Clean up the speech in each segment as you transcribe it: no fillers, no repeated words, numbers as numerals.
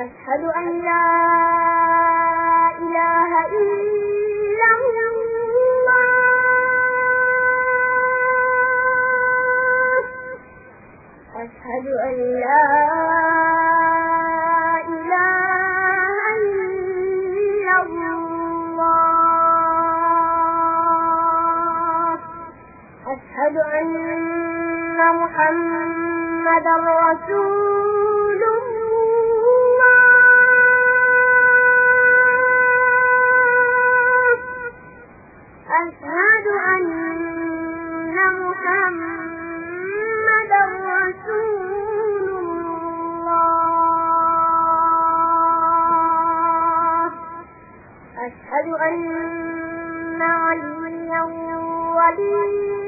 أشهد أن لا إله إلا الله أشهد أن لا إله إلا الله أشهد أن محمدا رسول الله أشهد أن محمدا رسول الله أشهد أن عليا ولي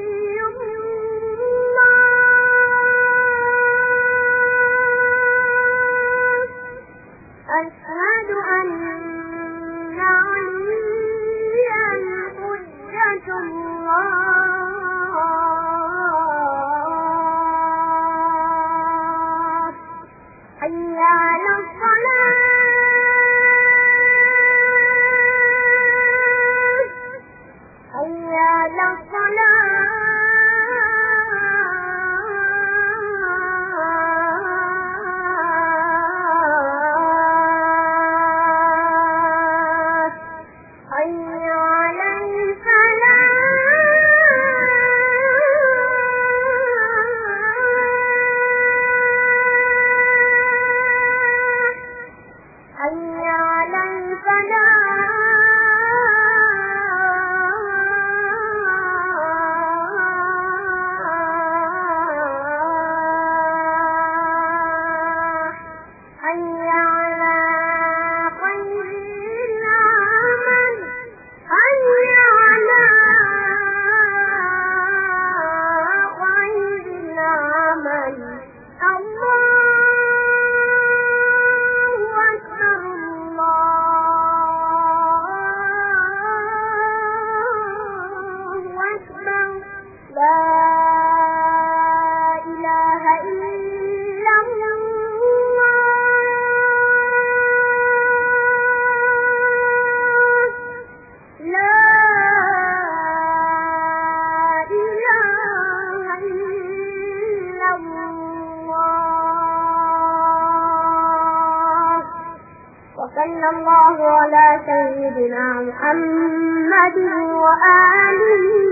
أشهد أن عليا حجة الله حي على الصلاة حي على الصلاة وصلى الله على سيدنا محمد وآله